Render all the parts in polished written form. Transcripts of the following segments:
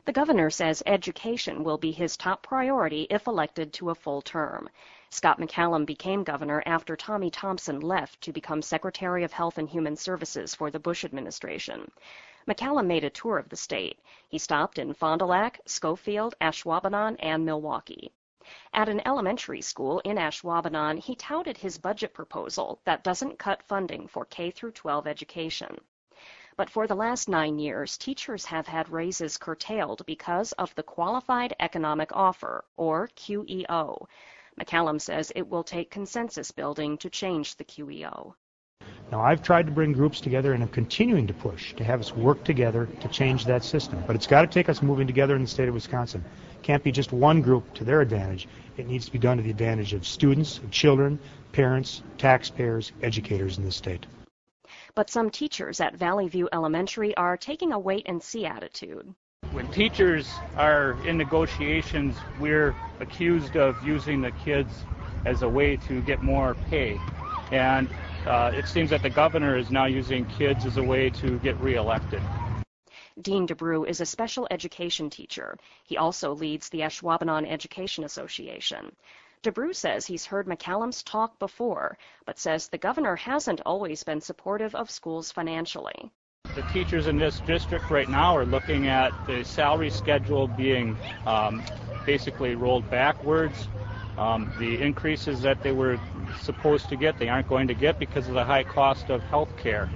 The governor says education will be his top priority if elected to a full term. Scott McCallum became governor after Tommy Thompson left to become Secretary of Health and Human Services for the Bush administration. McCallum made a tour of the state. He stopped in Fond du Lac, Schofield, Ashwaubenon, and Milwaukee. At an elementary school in Ashwaubenon, he touted his budget proposal that doesn't cut funding for K-12 education. But for the last 9 years, teachers have had raises curtailed because of the Qualified Economic Offer, or QEO. McCallum says it will take consensus building to change the QEO. Now, I've tried to bring groups together and I'm continuing to push to have us work together to change that system. But it's got to take us moving together in the state of Wisconsin. It can't be just one group to their advantage. It needs to be done to the advantage of students, of children, parents, taxpayers, educators in this state. But some teachers at Valley View Elementary are taking a wait-and-see attitude. When teachers are in negotiations, we're accused of using the kids as a way to get more pay. And it seems that the governor is now using kids as a way to get reelected. Dean DeBrew is a special education teacher. He also leads the Ashwaubenon Education Association. DeBrew says he's heard McCallum's talk before, but says the governor hasn't always been supportive of schools financially. The teachers in this district right now are looking at the salary schedule being basically rolled backwards. The increases that they were supposed to get, they aren't going to get because of the high cost of health care.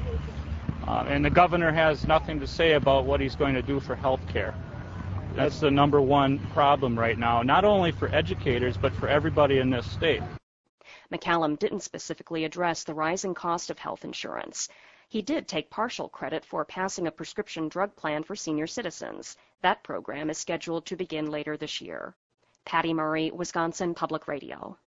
And the governor has nothing to say about what he's going to do for health care. That's the number one problem right now, not only for educators, but for everybody in this state. McCallum didn't specifically address the rising cost of health insurance. He did take partial credit for passing a prescription drug plan for senior citizens. That program is scheduled to begin later this year. Patty Murray, Wisconsin Public Radio.